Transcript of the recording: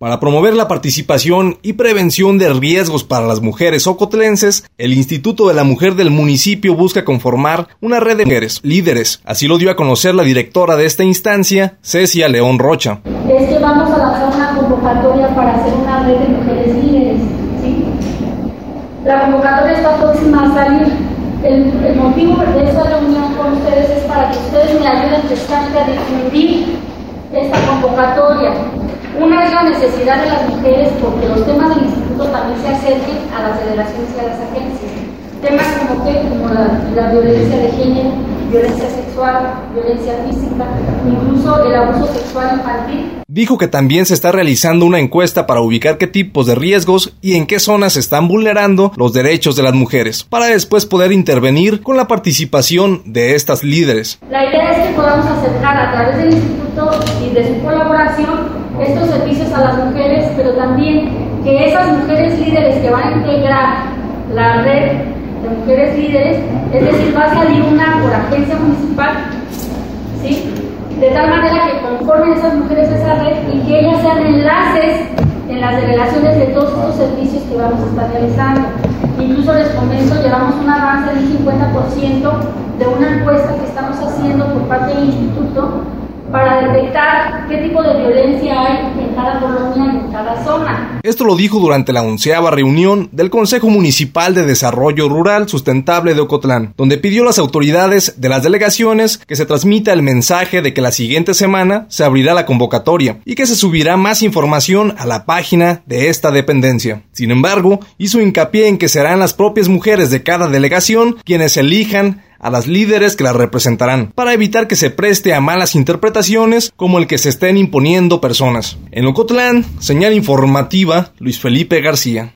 Para promover la participación y prevención de riesgos para las mujeres ocotlenses, el Instituto de la Mujer del municipio busca conformar una red de mujeres líderes. Así lo dio a conocer la directora de esta instancia, Cecia León Rocha. Es que vamos a lanzar una convocatoria para hacer una red de mujeres líderes, ¿sí? La convocatoria está próxima a salir. El motivo de esta reunión con ustedes es para que ustedes me ayuden precisamente a difundir esta convocatoria. Una es la necesidad de las mujeres porque los temas del instituto también se acerquen a las delegaciones y a las agencias. Temas como la violencia de género, violencia sexual, violencia física, incluso el abuso sexual infantil. Dijo que también se está realizando una encuesta para ubicar qué tipos de riesgos y en qué zonas se están vulnerando los derechos de las mujeres, para después poder intervenir con la participación de estas líderes. La idea es que podamos acercar a través del instituto y de su colaboración estos servicios a las mujeres, pero también que esas mujeres líderes que van a integrar la red de mujeres líderes, es decir, va a salir una por agencia municipal, ¿sí? De tal manera que conformen esas mujeres esa red y que ellas sean enlaces en las delegaciones de todos estos servicios que vamos a estar realizando. Incluso les comento, llevamos un avance del 50% de una encuesta que estamos haciendo por parte del instituto para detectar qué tipo de violencia hay en cada colonia y en cada zona. Esto lo dijo durante la 11ª reunión del Consejo Municipal de Desarrollo Rural Sustentable de Ocotlán, donde pidió a las autoridades de las delegaciones que se transmita el mensaje de que la siguiente semana se abrirá la convocatoria y que se subirá más información a la página de esta dependencia. Sin embargo, hizo hincapié en que serán las propias mujeres de cada delegación quienes elijan a las líderes que las representarán, para evitar que se preste a malas interpretaciones como el que se estén imponiendo personas. En Ocotlán, señal informativa, Luis Felipe García.